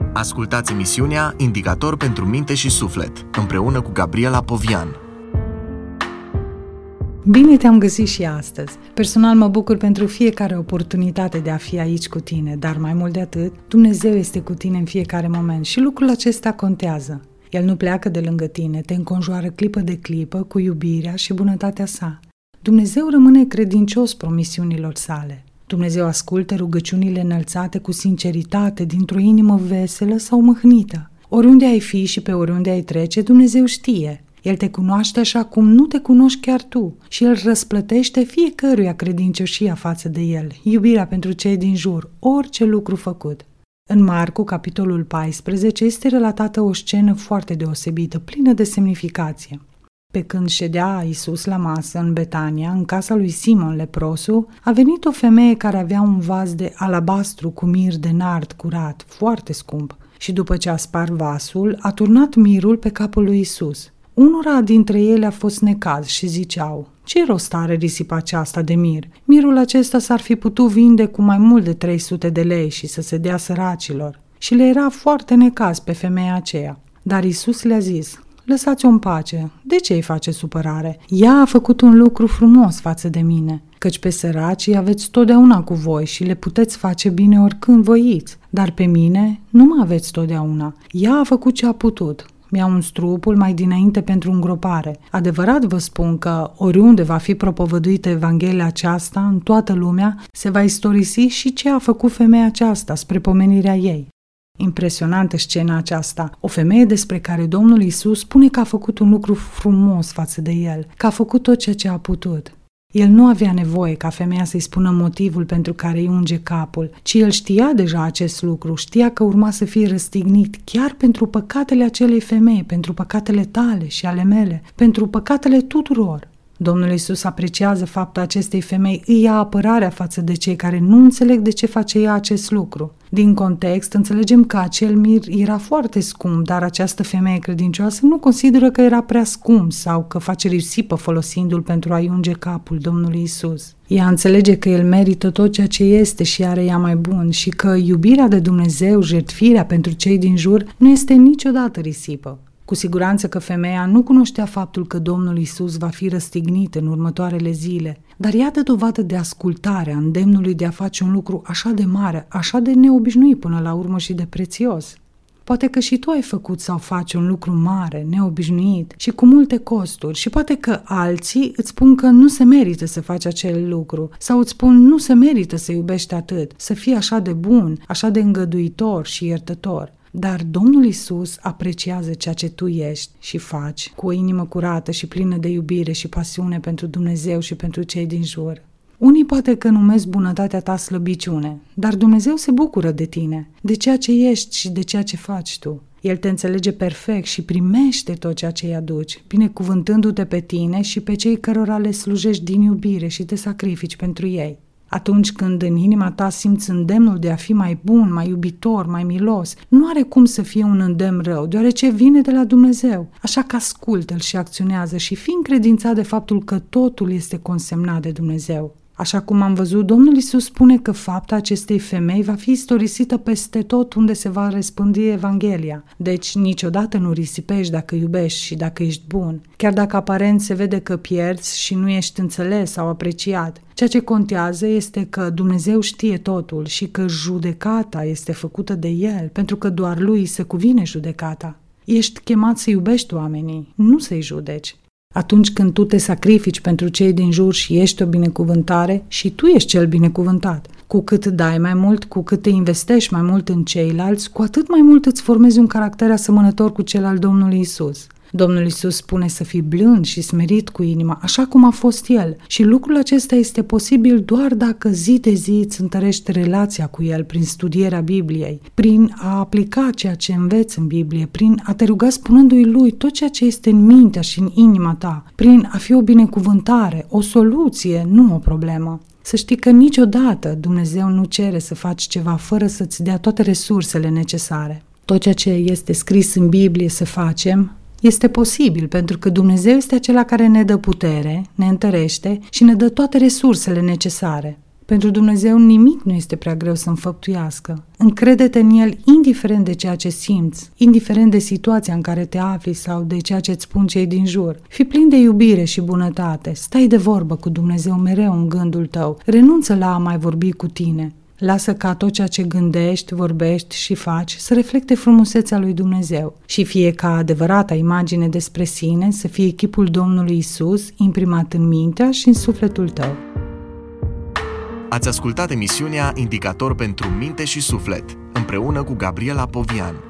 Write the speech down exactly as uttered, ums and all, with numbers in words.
Ascultați emisiunea Indicator pentru minte și suflet, împreună cu Gabriela Povian. Bine te-am găsit și astăzi. Personal mă bucur pentru fiecare oportunitate de a fi aici cu tine, dar mai mult de atât, Dumnezeu este cu tine în fiecare moment și lucrul acesta contează. El nu pleacă de lângă tine, te înconjoară clipă de clipă cu iubirea și bunătatea sa. Dumnezeu rămâne credincios promisiunilor sale. Dumnezeu ascultă rugăciunile înălțate cu sinceritate, dintr-o inimă veselă sau mâhnită. Oriunde ai fi și pe oriunde ai trece, Dumnezeu știe. El te cunoaște așa cum nu te cunoști chiar tu și El răsplătește fiecăruia credincioșia față de El, iubirea pentru cei din jur, orice lucru făcut. În Marcu, capitolul paisprezece, este relatată o scenă foarte deosebită, plină de semnificație. Pe când ședea Iisus la masă în Betania, în casa lui Simon leprosul, a venit o femeie care avea un vas de alabastru cu mir de nard curat, foarte scump, și după ce a spart vasul, a turnat mirul pe capul lui Iisus. Unora dintre ele a fost necaz și ziceau: ce rost are risipa aceasta de mir? Mirul acesta s-ar fi putut vinde cu mai mult de trei sute de lei și să se dea săracilor. Și le era foarte necaz pe femeia aceea. Dar Iisus le-a zis: lăsați-o în pace, de ce îi face supărare? Ea a făcut un lucru frumos față de mine, căci pe săracii aveți totdeauna cu voi și le puteți face bine oricând voiți, dar pe mine nu mă aveți totdeauna. Ea a făcut ce a putut. Mi-a uns trupul mai dinainte pentru îngropare. Adevărat vă spun că oriunde va fi propovăduită Evanghelia aceasta, în toată lumea, se va istorisi și ce a făcut femeia aceasta spre pomenirea ei. Impresionantă scena aceasta, o femeie despre care Domnul Iisus spune că a făcut un lucru frumos față de el, că a făcut tot ceea ce a putut. El nu avea nevoie ca femeia să-i spună motivul pentru care îi unge capul, ci el știa deja acest lucru, știa că urma să fie răstignit chiar pentru păcatele acelei femei, pentru păcatele tale și ale mele, pentru păcatele tuturor. Domnul Iisus apreciază faptul acestei femei, îi ia apărarea față de cei care nu înțeleg de ce face ea acest lucru. Din context, înțelegem că acel mir era foarte scump, dar această femeie credincioasă nu consideră că era prea scump sau că face risipă folosindu-l pentru a-i unge capul Domnului Iisus. Ea înțelege că El merită tot ceea ce este și are ea mai bun și că iubirea de Dumnezeu, jertfirea pentru cei din jur, nu este niciodată risipă. Cu siguranță că femeia nu cunoștea faptul că Domnul Iisus va fi răstignit în următoarele zile, dar ea dă dovadă de ascultare a îndemnului de a face un lucru așa de mare, așa de neobișnuit până la urmă și de prețios. Poate că și tu ai făcut sau faci un lucru mare, neobișnuit și cu multe costuri și poate că alții îți spun că nu se merită să faci acel lucru sau îți spun nu se merită să iubești atât, să fii așa de bun, așa de îngăduitor și iertător. Dar Domnul Iisus apreciază ceea ce tu ești și faci cu o inimă curată și plină de iubire și pasiune pentru Dumnezeu și pentru cei din jur. Unii poate că numesc bunătatea ta slăbiciune, dar Dumnezeu se bucură de tine, de ceea ce ești și de ceea ce faci tu. El te înțelege perfect și primește tot ceea ce îi aduci, binecuvântându-te pe tine și pe cei cărora le slujești din iubire și te sacrifici pentru ei. Atunci când în inima ta simți îndemnul de a fi mai bun, mai iubitor, mai milos, nu are cum să fie un îndemn rău, deoarece vine de la Dumnezeu. Așa că ascultă-L și acționează și fii încredințat de faptul că totul este consemnat de Dumnezeu. Așa cum am văzut, Domnul Iisus spune că fapta acestei femei va fi istorisită peste tot unde se va răspândi Evanghelia. Deci niciodată nu risipești dacă iubești și dacă ești bun. Chiar dacă aparent se vede că pierzi și nu ești înțeles sau apreciat, ceea ce contează este că Dumnezeu știe totul și că judecata este făcută de El, pentru că doar Lui se cuvine judecata. Ești chemat să iubești oamenii, nu să-i judeci. Atunci când tu te sacrifici pentru cei din jur și ești o binecuvântare, și tu ești cel binecuvântat. Cu cât dai mai mult, cu cât te investești mai mult în ceilalți, cu atât mai mult îți formezi un caracter asemănător cu cel al Domnului Iisus. Domnul Iisus spune să fii blând și smerit cu inima, așa cum a fost El. Și lucrul acesta este posibil doar dacă zi de zi îți întărești relația cu El prin studierea Bibliei, prin a aplica ceea ce înveți în Biblie, prin a te ruga spunându-i Lui tot ceea ce este în mintea și în inima ta, prin a fi o binecuvântare, o soluție, nu o problemă. Să știi că niciodată Dumnezeu nu cere să faci ceva fără să-ți dea toate resursele necesare. Tot ceea ce este scris în Biblie să facem este posibil pentru că Dumnezeu este acela care ne dă putere, ne întărește și ne dă toate resursele necesare. Pentru Dumnezeu nimic nu este prea greu să înfăptuiască. Încrede-te în El indiferent de ceea ce simți, indiferent de situația în care te afli sau de ceea ce îți spun cei din jur. Fii plin de iubire și bunătate, stai de vorbă cu Dumnezeu mereu în gândul tău, renunță la a mai vorbi cu tine. Lasă ca tot ceea ce gândești, vorbești și faci să reflecte frumusețea lui Dumnezeu și fie ca adevărata imagine despre sine să fie chipul Domnului Isus imprimat în mintea și în sufletul tău. Ați ascultat emisiunea Indicator pentru minte și suflet, împreună cu Gabriela Povian.